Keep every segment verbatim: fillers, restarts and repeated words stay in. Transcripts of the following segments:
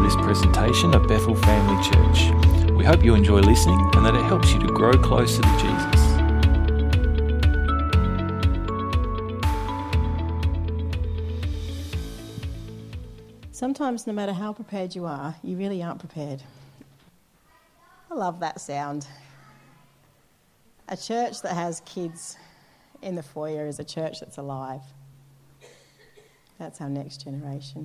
this presentation of Bethel Family Church. We hope you enjoy listening and that it helps you to grow closer to Jesus. Sometimes, no matter how prepared you are, you really aren't prepared. I love that sound. A church that has kids in the foyer is a church that's alive. That's our next generation.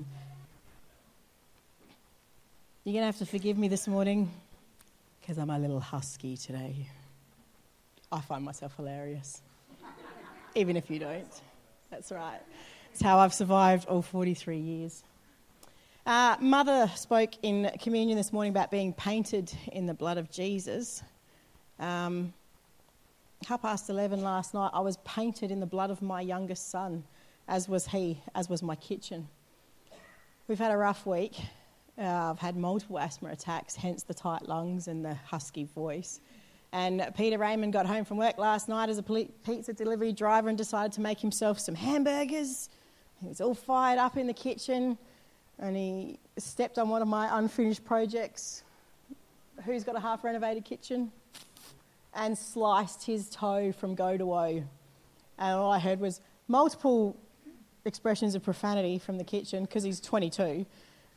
You're going to have to forgive me this morning because I'm a little husky today. I find myself hilarious. Even if you don't. That's right. It's how I've survived all forty-three years. Uh, Mother spoke in communion this morning about being painted in the blood of Jesus. Um, half past eleven last night, I was painted in the blood of my youngest son, as was he, as was my kitchen. We've had a rough week. Uh, I've had multiple asthma attacks, hence the tight lungs and the husky voice. And Peter Raymond got home from work last night as a pizza delivery driver and decided to make himself some hamburgers. He was all fired up in the kitchen and he stepped on one of my unfinished projects. Who's got a half-renovated kitchen? And sliced his toe from go to woe. And all I heard was multiple expressions of profanity from the kitchen because he's twenty-two.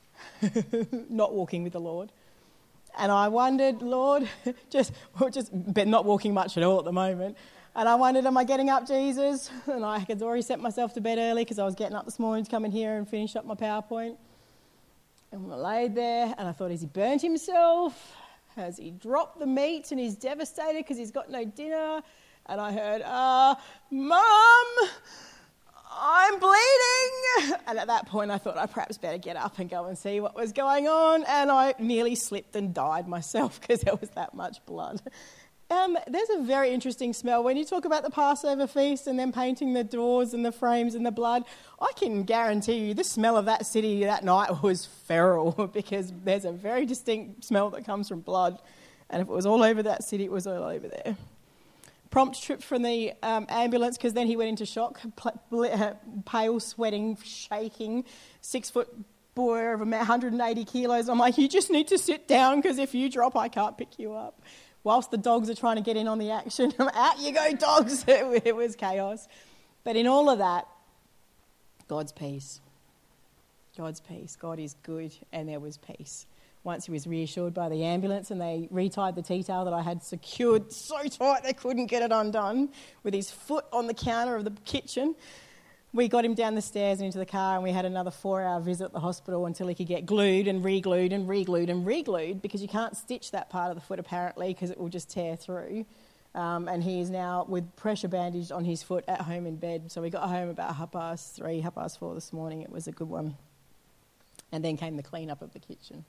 Not walking with the Lord. And I wondered, Lord, just, well, just but not walking much at all at the moment. And I wondered, am I getting up, Jesus? And I had already sent myself to bed early because I was getting up this morning to come in here and finish up my PowerPoint. And I laid there and I thought, has he burnt himself? Has he dropped the meat and he's devastated because he's got no dinner? And I heard, uh, Mum, I'm bleeding. And at that point I thought I perhaps better get up and go and see what was going on. And I nearly slipped and died myself because there was that much blood. Um, there's a very interesting smell. When you talk about the Passover feast and then painting the doors and the frames and the blood, I can guarantee you the smell of that city that night was feral because there's a very distinct smell that comes from blood. And if it was all over that city, it was all over there. Prompt trip from the um, ambulance because then he went into shock, pale, sweating, shaking, six-foot boy of one hundred eighty kilos. I'm like, you just need to sit down because if you drop, I can't pick you up. Whilst the dogs are trying to get in on the action, out you go, dogs. It, it was chaos. But in all of that, God's peace. God's peace. God is good, and there was peace. Once he was reassured by the ambulance and they retied the tea towel that I had secured so tight they couldn't get it undone with his foot on the counter of the kitchen. We got him down the stairs and into the car and we had another four-hour visit at the hospital until he could get glued and re-glued and re-glued and re-glued because you can't stitch that part of the foot apparently because it will just tear through. Um, and he is now with pressure bandaged on his foot at home in bed. So we got home about half past three, half past four this morning. It was a good one. And then came the clean-up of the kitchen.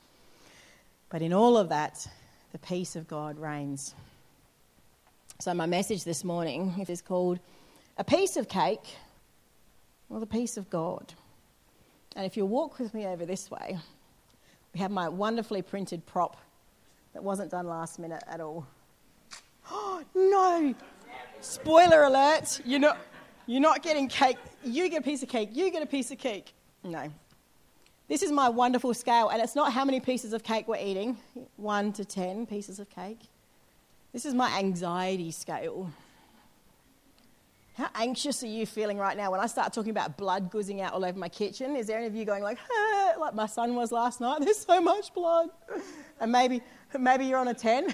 But in all of that, the peace of God reigns. So my message this morning is called A Piece of Cake or the Peace of God. And if you'll walk with me over this way, we have my wonderfully printed prop that wasn't done last minute at all. Oh, no! Spoiler alert, you're not, you're not getting cake. You get a piece of cake, you get a piece of cake. No. This is my wonderful scale, and it's not how many pieces of cake we're eating, one to ten pieces of cake. This is my anxiety scale. How anxious are you feeling right now when I start talking about blood goozing out all over my kitchen? Is there any of you going like, ah, like my son was last night? There's so much blood. And maybe maybe you're on a ten.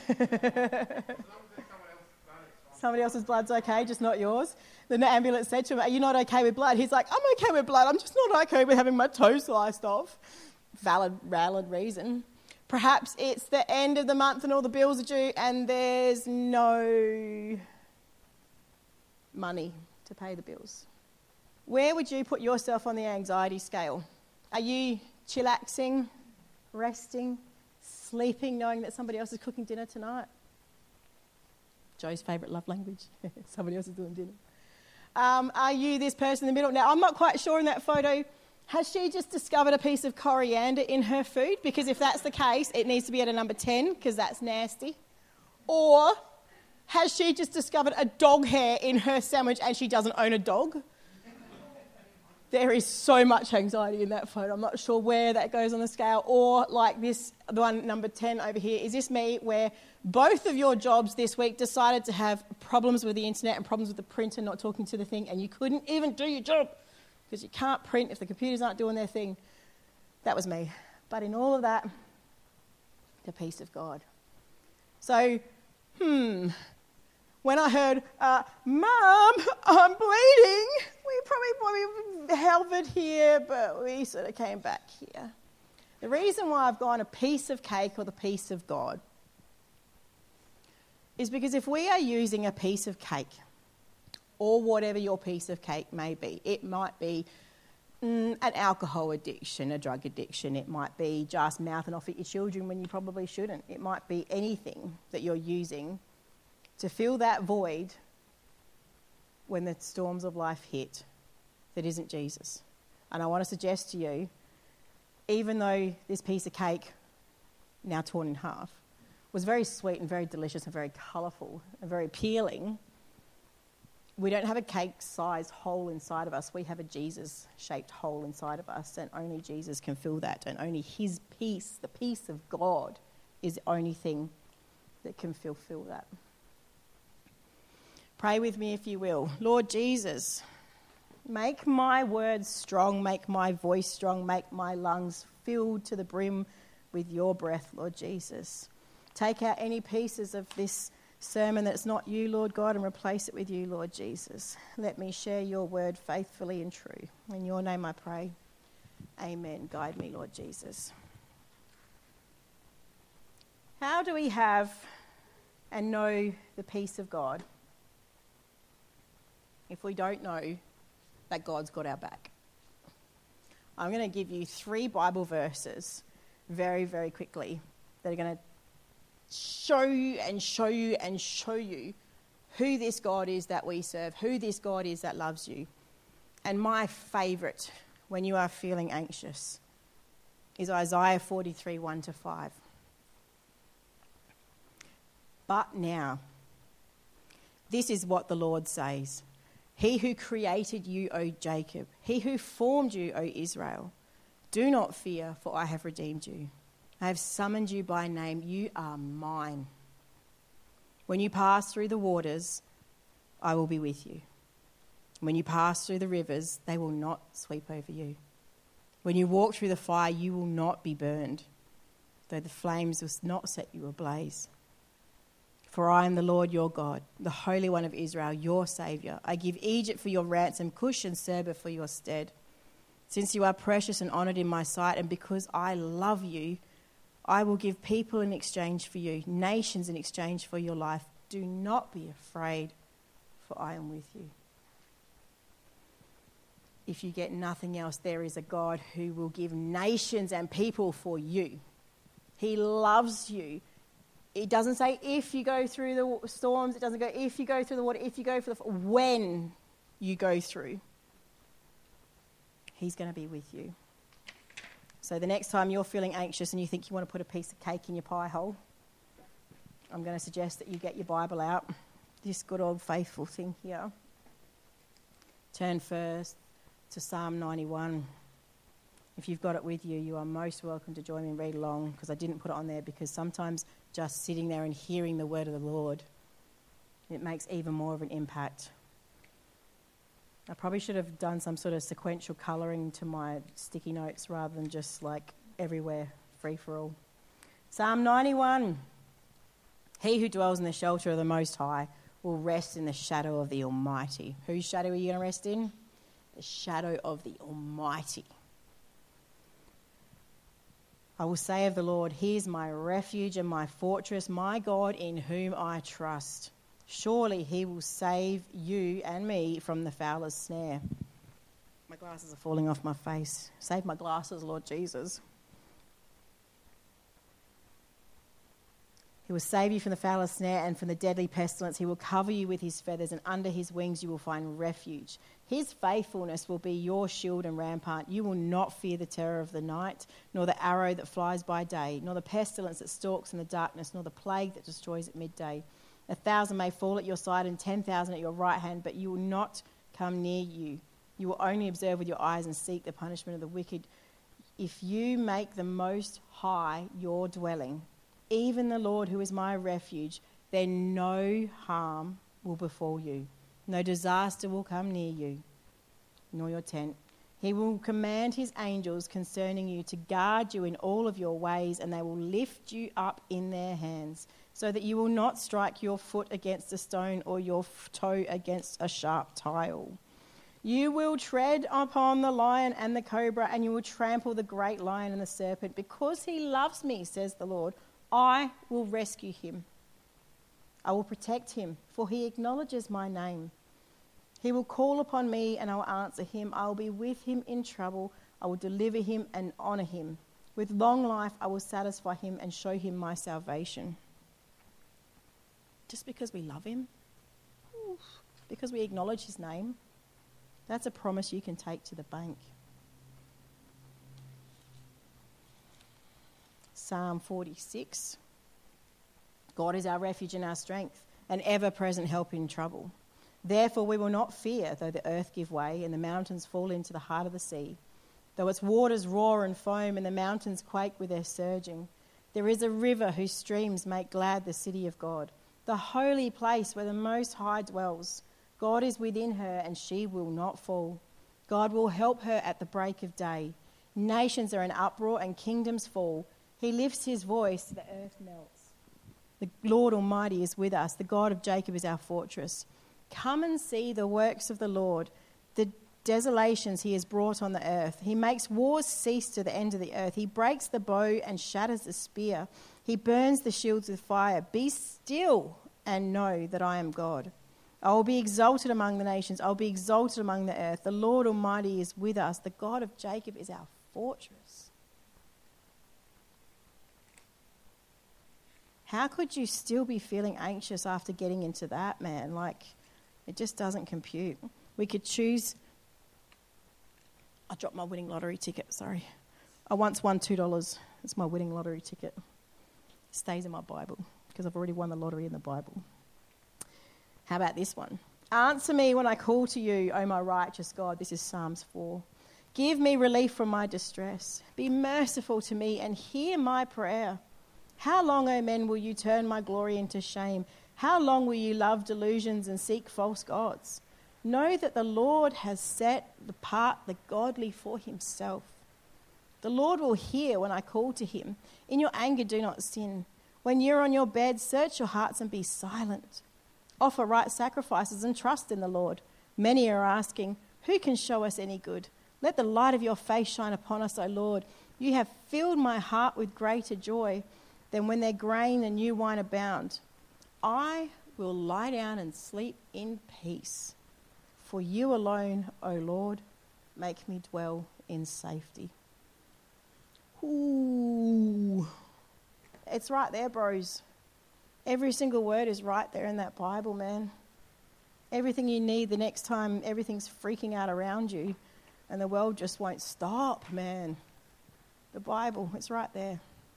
Somebody else's blood's okay, just not yours. The ambulance said to him, are you not okay with blood? He's like, I'm okay with blood. I'm just not okay with having my toe sliced off. Valid, valid reason. Perhaps it's the end of the month and all the bills are due and there's no money to pay the bills. Where would you put yourself on the anxiety scale? Are you chillaxing, resting, sleeping, knowing that somebody else is cooking dinner tonight? Joe's favourite love language. Somebody else is doing dinner. Um, are you this person in the middle? Now, I'm not quite sure in that photo. Has she just discovered a piece of coriander in her food? Because if that's the case, it needs to be at a number ten because that's nasty. Or has she just discovered a dog hair in her sandwich and she doesn't own a dog? There is so much anxiety in that photo. I'm not sure where that goes on the scale. Or like this, the one number ten over here. Is this me where both of your jobs this week decided to have problems with the internet and problems with the printer not talking to the thing, and you couldn't even do your job because you can't print if the computers aren't doing their thing? That was me. But in all of that, the peace of God. So, hmm... when I heard, uh, Mum, I'm bleeding, we probably, probably held it here, but we sort of came back here. The reason why I've gone a piece of cake or the peace of God is because if we are using a piece of cake, or whatever your piece of cake may be, it might be mm, an alcohol addiction, a drug addiction, it might be just mouthing off at your children when you probably shouldn't, it might be anything that you're using to fill that void when the storms of life hit that isn't Jesus. And I want to suggest to you, even though this piece of cake, now torn in half, was very sweet and very delicious and very colourful and very appealing, we don't have a cake-sized hole inside of us. We have a Jesus-shaped hole inside of us, and only Jesus can fill that, and only his peace, the peace of God, is the only thing that can fulfill that. Pray with me if you will. Lord Jesus, make my words strong, make my voice strong, make my lungs filled to the brim with your breath, Lord Jesus. Take out any pieces of this sermon that's not you, Lord God, and replace it with you, Lord Jesus. Let me share your word faithfully and true. In your name I pray. Amen. Guide me, Lord Jesus. How do we have and know the peace of God if we don't know that God's got our back? I'm going to give you three Bible verses very, very quickly that are going to show you and show you and show you who this God is that we serve, who this God is that loves you. And my favourite when you are feeling anxious is Isaiah forty-three, one to five. But now, this is what the Lord says. He who created you, O Jacob, he who formed you, O Israel, do not fear, for I have redeemed you. I have summoned you by name. You are mine. When you pass through the waters, I will be with you. When you pass through the rivers, they will not sweep over you. When you walk through the fire, you will not be burned, though the flames will not set you ablaze. For I am the Lord your God, the Holy One of Israel, your Saviour. I give Egypt for your ransom, Cush and Seba for your stead. Since you are precious and honoured in my sight, and because I love you, I will give people in exchange for you, nations in exchange for your life. Do not be afraid, for I am with you. If you get nothing else, there is a God who will give nations and people for you. He loves you. It doesn't say if you go through the storms. It doesn't go if you go through the water, if you go for the... When you go through, he's going to be with you. So the next time you're feeling anxious and you think you want to put a piece of cake in your pie hole, I'm going to suggest that you get your Bible out. This good old faithful thing here. Turn first to Psalm ninety-one. If you've got it with you, you are most welcome to join me and read along, because I didn't put it on there because sometimes just sitting there and hearing the word of the Lord, it makes even more of an impact. I probably should have done some sort of sequential colouring to my sticky notes rather than just like everywhere, free for all. Psalm ninety-one. He who dwells in the shelter of the Most High will rest in the shadow of the Almighty. Whose shadow are you going to rest in? The shadow of the Almighty. I will say of the Lord, he is my refuge and my fortress, my God in whom I trust. Surely he will save you and me from the fowler's snare. My glasses are falling off my face. Save my glasses, Lord Jesus. He will save you from the fowler's snare and from the deadly pestilence. He will cover you with his feathers, and under his wings you will find refuge. His faithfulness will be your shield and rampart. You will not fear the terror of the night, nor the arrow that flies by day, nor the pestilence that stalks in the darkness, nor the plague that destroys at midday. A thousand may fall at your side and ten thousand at your right hand, but you will not come near you. You will only observe with your eyes and seek the punishment of the wicked. If you make the Most High your dwelling, even the Lord who is my refuge, then no harm will befall you. No disaster will come near you, nor your tent. He will command his angels concerning you to guard you in all of your ways, and they will lift you up in their hands, so that you will not strike your foot against a stone or your toe against a sharp tile. You will tread upon the lion and the cobra, and you will trample the great lion and the serpent. Because he loves me, says the Lord, I will rescue him. I will protect him, for he acknowledges my name. He will call upon me, and I will answer him. I will be with him in trouble. I will deliver him and honour him. With long life I will satisfy him and show him my salvation. Just because we love him, because we acknowledge his name, that's a promise you can take to the bank. Psalm forty-six. God is our refuge and our strength, an ever-present help in trouble. Therefore we will not fear, though the earth give way and the mountains fall into the heart of the sea. Though its waters roar and foam and the mountains quake with their surging. There is a river whose streams make glad the city of God, the holy place where the Most High dwells. God is within her, and she will not fall. God will help her at the break of day. Nations are in uproar and kingdoms fall. He lifts his voice, the earth melts. The Lord Almighty is with us. The God of Jacob is our fortress. Come and see the works of the Lord, the desolations he has brought on the earth. He makes wars cease to the end of the earth. He breaks the bow and shatters the spear. He burns the shields with fire. Be still and know that I am God. I will be exalted among the nations. I will be exalted among the earth. The Lord Almighty is with us. The God of Jacob is our fortress. How could you still be feeling anxious after getting into that, man? Like, it just doesn't compute. We could choose... I dropped my winning lottery ticket, sorry. I once won two dollars. It's my winning lottery ticket. It stays in my Bible because I've already won the lottery in the Bible. How about this one? Answer me when I call to you, O my righteous God. This is Psalms four. Give me relief from my distress. Be merciful to me and hear my prayer. How long, O men, will you turn my glory into shame? How long will you love delusions and seek false gods? Know that the Lord has set apart the godly for himself. The Lord will hear when I call to him. In your anger, do not sin. When you're on your bed, search your hearts and be silent. Offer right sacrifices and trust in the Lord. Many are asking, who can show us any good? Let the light of your face shine upon us, O Lord. You have filled my heart with greater joy than when their grain and new wine abound. I will lie down and sleep in peace. For you alone, O Lord, make me dwell in safety. Ooh. It's right there, bros. Every single word is right there in that Bible, man. Everything you need the next time everything's freaking out around you and the world just won't stop, man. The Bible, it's right there.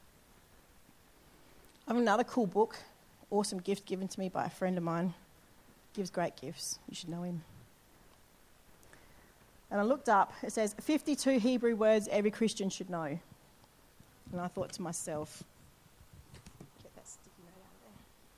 I have another cool book, awesome gift given to me by a friend of mine. Gives great gifts. You should know him. And I looked up, it says fifty-two Hebrew words every Christian should know. And I thought to myself, get that sticky note out there.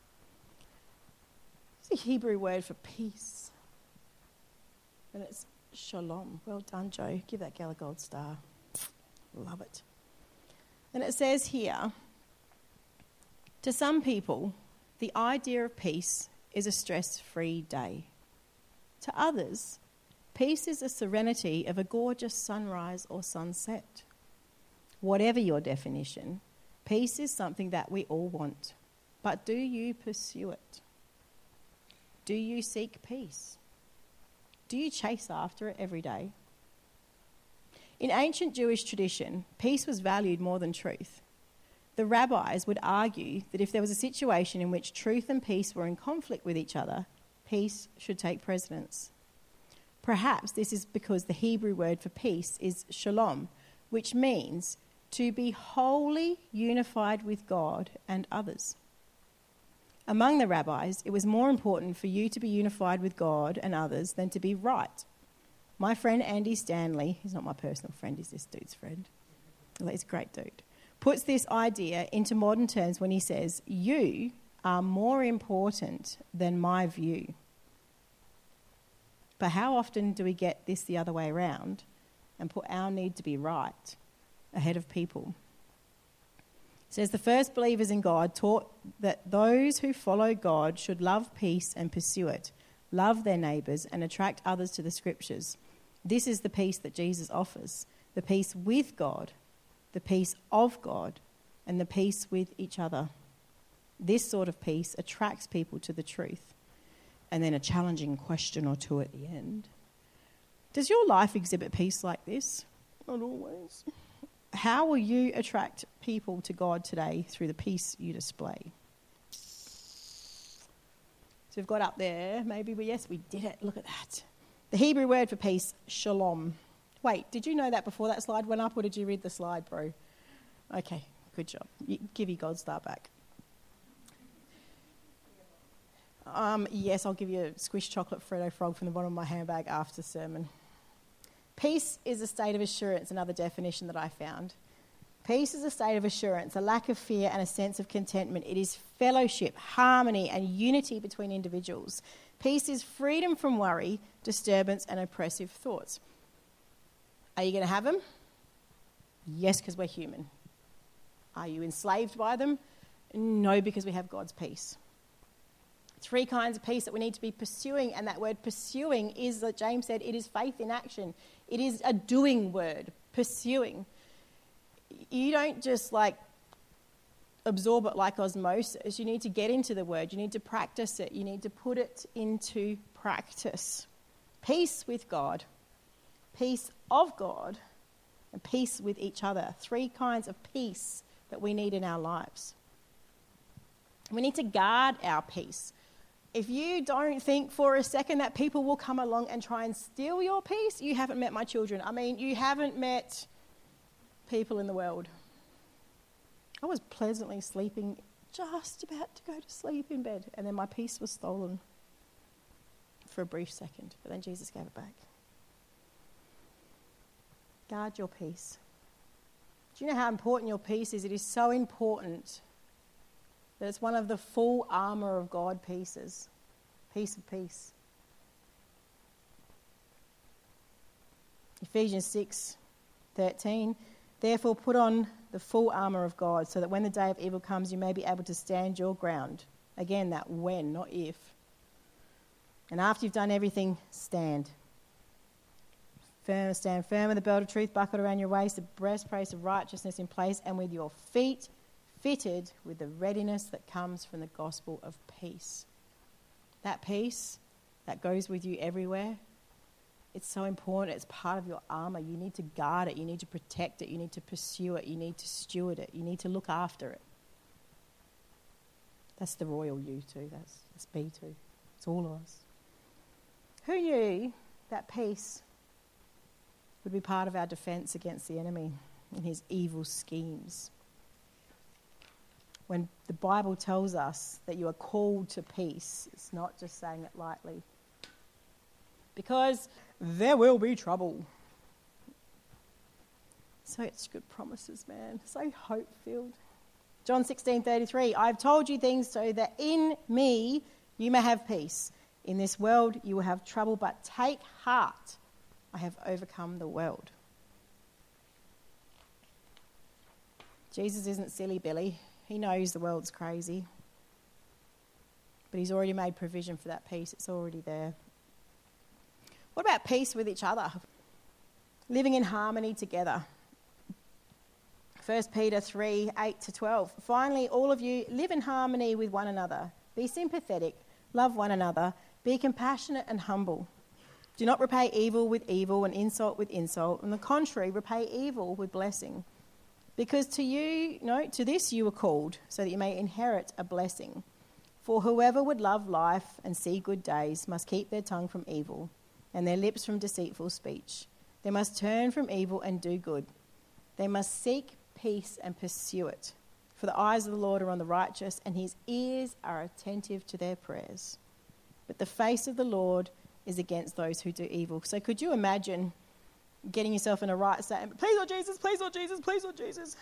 It's a Hebrew word for peace. And it's shalom. Well done, Joe. Give that gal a gold star. Love it. And it says here, to some people, the idea of peace is a stress-free day. To others, peace is the serenity of a gorgeous sunrise or sunset. Whatever your definition, peace is something that we all want. But do you pursue it? Do you seek peace? Do you chase after it every day? In ancient Jewish tradition, peace was valued more than truth. The rabbis would argue that if there was a situation in which truth and peace were in conflict with each other, peace should take precedence. Perhaps this is because the Hebrew word for peace is shalom, which means to be wholly unified with God and others. Among the rabbis, it was more important for you to be unified with God and others than to be right. My friend Andy Stanley, he's not my personal friend, he's this dude's friend. He's a great dude. Puts this idea into modern terms when he says, you are more important than my view. But how often do we get this the other way around and put our need to be right ahead of people? It says the first believers in God taught that those who follow God should love peace and pursue it, love their neighbours and attract others to the scriptures. This is the peace that Jesus offers, the peace with God, the peace of God, and the peace with each other. This sort of peace attracts people to the truth. And then a challenging question or two at the end. Does your life exhibit peace like this? Not always. How will you attract people to God today through the peace you display? So we've got up there, maybe we, yes, we did it. Look at that. The Hebrew word for peace, shalom. Wait, did you know that before that slide went up, or did you read the slide, bro? Okay, good job. You, give your God star back. Um, yes, I'll give you a squish chocolate Freddo frog from the bottom of my handbag after sermon. Peace is a state of assurance, another definition that I found. Peace is a state of assurance, a lack of fear and a sense of contentment. It is fellowship, harmony and unity between individuals. Peace is freedom from worry, disturbance and oppressive thoughts. Are you going to have them? Yes, because we're human. Are you enslaved by them? No, because we have God's peace. Three kinds of peace that we need to be pursuing, and that word pursuing is, like James said, it is faith in action. It is a doing word, pursuing. You don't just like absorb it like osmosis. You need to get into the word. You need to practice it. You need to put it into practice. Peace with God, peace of God, and peace with each other. Three kinds of peace that we need in our lives. We need to guard our peace. If you don't think for a second that people will come along and try and steal your peace, you haven't met my children. I mean, you haven't met people in the world. I was pleasantly sleeping, just about to go to sleep in bed, and then my peace was stolen for a brief second, but then Jesus gave it back. Guard your peace. Do you know how important your peace is? It is so important that it's one of the full armour of God pieces. Piece of peace. Ephesians six thirteen. Therefore put on the full armour of God, so that when the day of evil comes you may be able to stand your ground. Again, that when, not if. And after you've done everything, stand. Firm, stand firm with the belt of truth buckled around your waist, the breastplate of righteousness in place, and with your feet fitted with the readiness that comes from the gospel of peace. That peace that goes with you everywhere, it's so important. It's part of your armour. You need to guard it. You need to protect it. You need to pursue it. You need to steward it. You need to look after it. That's the royal you too. That's, that's B too. It's all of us. Who knew that peace would be part of our defence against the enemy and his evil schemes? When the Bible tells us that you are called to peace, it's not just saying it lightly. Because there will be trouble. Such good promises, man. So hope-filled. John sixteen thirty-three, I've told you things so that in me you may have peace. In this world you will have trouble, but take heart. I have overcome the world. Jesus isn't silly Billy. He knows the world's crazy. But he's already made provision for that peace. It's already there. What about peace with each other? Living in harmony together. First Peter three, eight to twelve. Finally, all of you live in harmony with one another. Be sympathetic. Love one another. Be compassionate and humble. Do not repay evil with evil and insult with insult. On the contrary, repay evil with blessing. Because to you, no, to this you were called, so that you may inherit a blessing. For whoever would love life and see good days must keep their tongue from evil and their lips from deceitful speech. They must turn from evil and do good. They must seek peace and pursue it. For the eyes of the Lord are on the righteous, and his ears are attentive to their prayers. But the face of the Lord is against those who do evil. So could you imagine getting yourself in a right state and, please, Lord Jesus, please, Lord Jesus, please, Lord Jesus.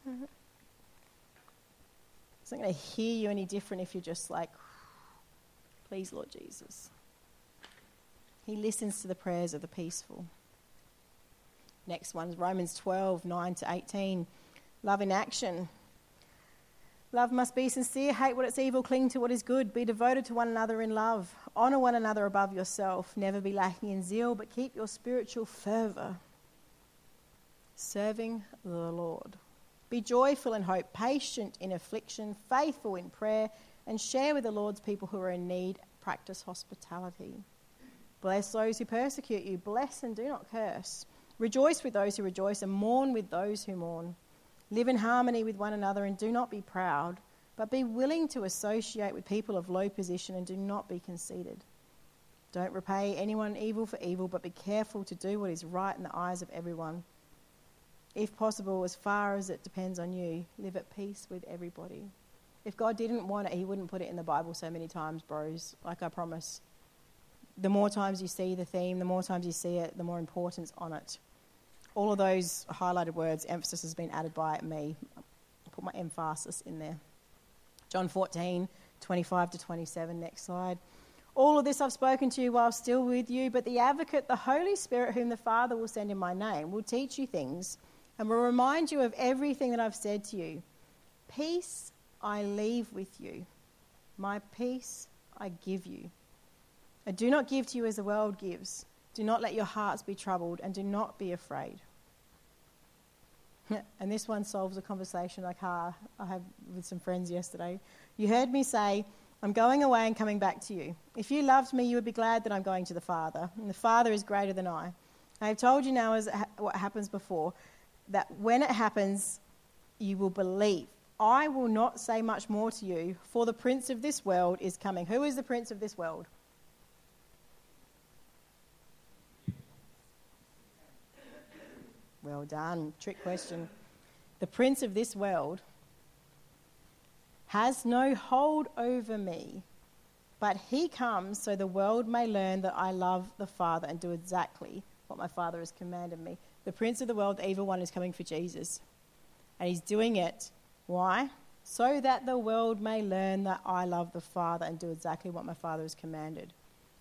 It's not going to hear you any different if you're just like, please, Lord Jesus. He listens to the prayers of the peaceful. Next one is Romans twelve, nine to eighteen. Love in action. Love must be sincere, hate what is evil, cling to what is good, be devoted to one another in love, honour one another above yourself, never be lacking in zeal, but keep your spiritual fervour, serving the Lord. Be joyful in hope, patient in affliction, faithful in prayer, and share with the Lord's people who are in need. Practice hospitality. Bless those who persecute you, bless and do not curse. Rejoice with those who rejoice and mourn with those who mourn. Live in harmony with one another and do not be proud, but be willing to associate with people of low position and do not be conceited. Don't repay anyone evil for evil, but be careful to do what is right in the eyes of everyone. If possible, as far as it depends on you, live at peace with everybody. If God didn't want it, he wouldn't put it in the Bible so many times, bros, like I promise. The more times you see the theme, the more times you see it, the more importance on it. All of those highlighted words, emphasis has been added by me. I'll put my emphasis in there. John fourteen, twenty-five to twenty-seven, next slide. All of this I've spoken to you while still with you, but the advocate, the Holy Spirit, whom the Father will send in my name, will teach you things and will remind you of everything that I've said to you. Peace I leave with you. My peace I give you. I do not give to you as the world gives. Do not let your hearts be troubled and do not be afraid. And this one solves a conversation like ah, I had with some friends yesterday. You heard me say, I'm going away and coming back to you. If you loved me, you would be glad that I'm going to the Father. And the Father is greater than I. I have told you now as ha- what happens before, that when it happens, you will believe. I will not say much more to you, for the prince of this world is coming. Who is the prince of this world? Well done. Trick question. The prince of this world has no hold over me, but he comes so the world may learn that I love the Father and do exactly what my Father has commanded me. The prince of the world, the evil one, is coming for Jesus. And he's doing it. Why? So that the world may learn that I love the Father and do exactly what my Father has commanded.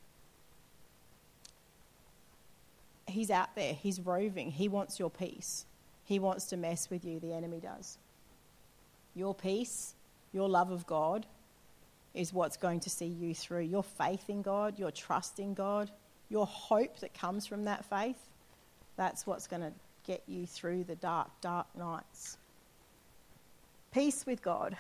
He's out there. He's roving. He wants your peace. He wants to mess with you. The enemy does. Your peace, your love of God is what's going to see you through. Your faith in God, your trust in God, your hope that comes from that faith, that's what's going to get you through the dark, dark nights. Peace with God.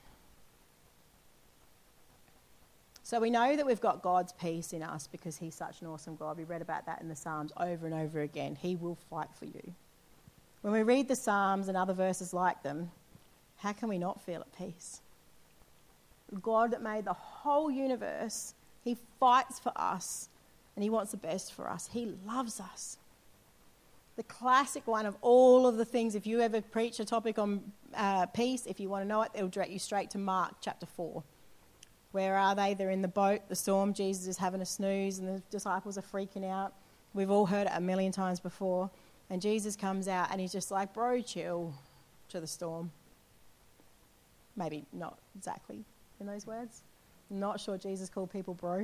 So we know that we've got God's peace in us because he's such an awesome God. We read about that in the Psalms over and over again. He will fight for you. When we read the Psalms and other verses like them, how can we not feel at peace? God that made the whole universe, he fights for us and he wants the best for us. He loves us. The classic one of all of the things, if you ever preach a topic on uh, peace, if you want to know it, it'll direct you straight to Mark chapter four. Where are they? They're in the boat, the storm, Jesus is having a snooze and the disciples are freaking out. We've all heard it a million times before. And Jesus comes out and he's just like, bro, chill to the storm. Maybe not exactly in those words. I'm not sure Jesus called people bro.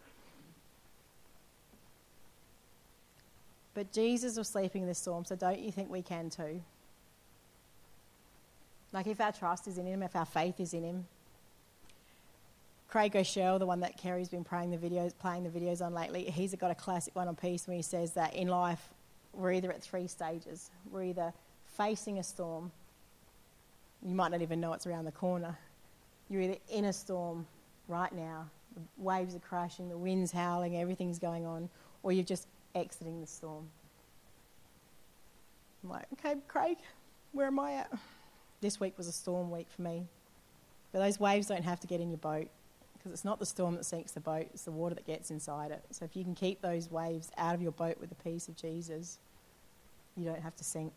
But Jesus was sleeping in the storm, so don't you think we can too? Like if our trust is in him, if our faith is in him. Craig Rochelle, the one that Kerry's been playing the videos, playing the videos on lately, he's got a classic one on peace when he says that in life we're either at three stages. We're either facing a storm. You might not even know it's around the corner. You're either in a storm right now. The waves are crashing, the wind's howling, everything's going on, or you're just exiting the storm. I'm like, okay, Craig, where am I at? This week was a storm week for me. But those waves don't have to get in your boat because it's not the storm that sinks the boat, it's the water that gets inside it. So if you can keep those waves out of your boat with the peace of Jesus, you don't have to sink.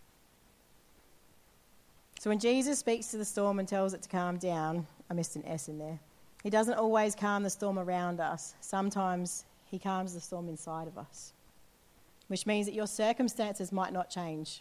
So when Jesus speaks to the storm and tells it to calm down, I missed an S in there. He doesn't always calm the storm around us. Sometimes He calms the storm inside of us, which means that your circumstances might not change.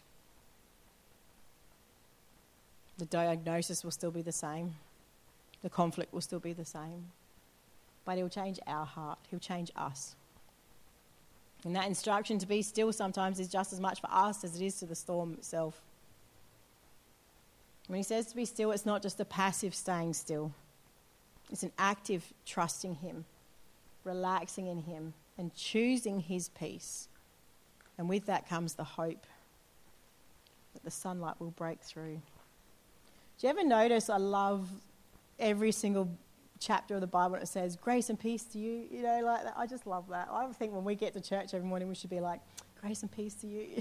The diagnosis will still be the same. The conflict will still be the same. But he'll change our heart. He'll change us. And that instruction to be still sometimes is just as much for us as it is to the storm itself. When he says to be still, it's not just a passive staying still. It's an active trusting him, relaxing in him, and choosing his peace. And with that comes the hope that the sunlight will break through. Do you ever notice I love every single chapter of the Bible when it says, grace and peace to you? You know, like that. I just love that. I think when we get to church every morning, we should be like, grace and peace to you.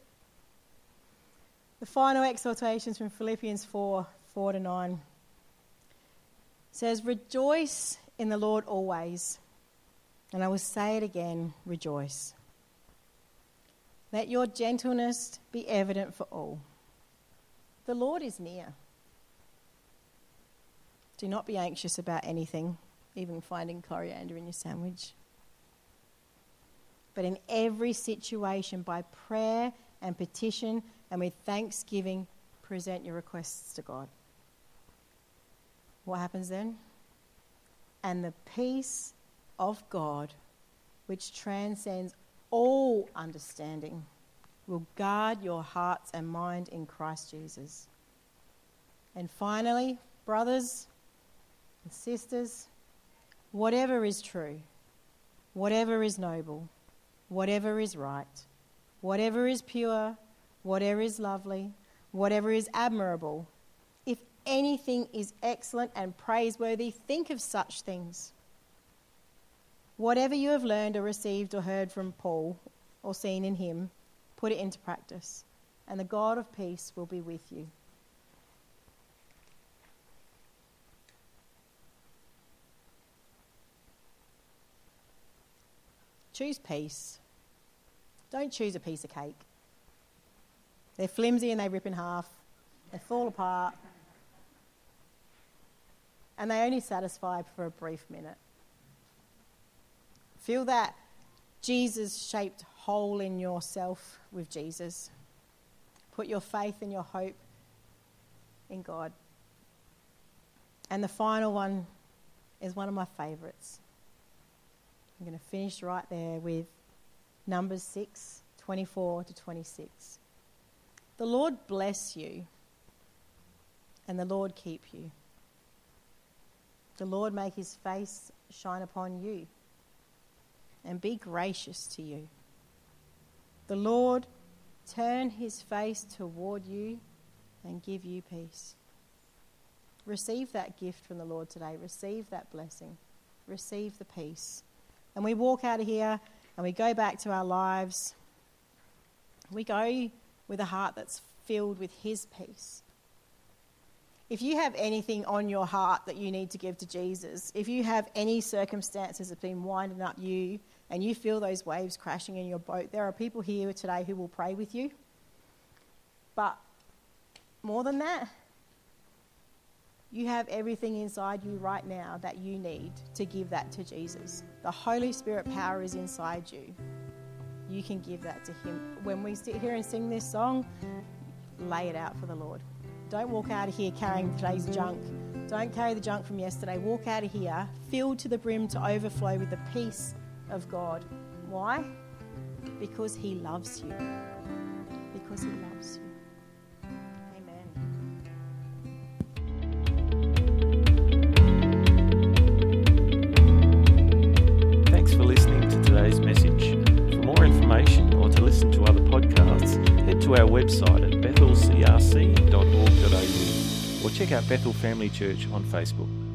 The final exhortations from Philippians four, four to nine says, rejoice in the Lord always. And I will say it again, rejoice. Let your gentleness be evident for all. The Lord is near. Do not be anxious about anything, even finding coriander in your sandwich. But in every situation, by prayer and petition and with thanksgiving, present your requests to God. What happens then? And the peace of God, which transcends all understanding, will guard your hearts and mind in Christ Jesus. And finally, brothers and sisters, whatever is true, whatever is noble, whatever is right, whatever is pure, whatever is lovely, whatever is admirable, if anything is excellent and praiseworthy, think of such things. Whatever you have learned or received or heard from Paul or seen in him, put it into practice, and the God of peace will be with you. Choose peace. Don't choose a piece of cake. They're flimsy and they rip in half. They fall apart. And they only satisfy for a brief minute. Feel that Jesus-shaped hole in yourself with Jesus. Put your faith and your hope in God. And the final one is one of my favourites. I'm going to finish right there with Numbers six, twenty-four to twenty-six. The Lord bless you, and the Lord keep you. The Lord make his face shine upon you, and be gracious to you. The Lord turn his face toward you and give you peace. Receive that gift from the Lord today. Receive that blessing. Receive the peace. And we walk out of here and we go back to our lives. We go with a heart that's filled with his peace. If you have anything on your heart that you need to give to Jesus, if you have any circumstances that have been winding up you and you feel those waves crashing in your boat, there are people here today who will pray with you. But more than that, you have everything inside you right now that you need to give that to Jesus. The Holy Spirit power is inside you. You can give that to him. When we sit here and sing this song, lay it out for the Lord. Don't walk out of here carrying today's junk. Don't carry the junk from yesterday. Walk out of here filled to the brim to overflow with the peace of God. Why? Because he loves you. Because he loves you. Message. For more information or to listen to other podcasts, head to our website at bethel c r c dot org dot a u or check out Bethel Family Church on Facebook.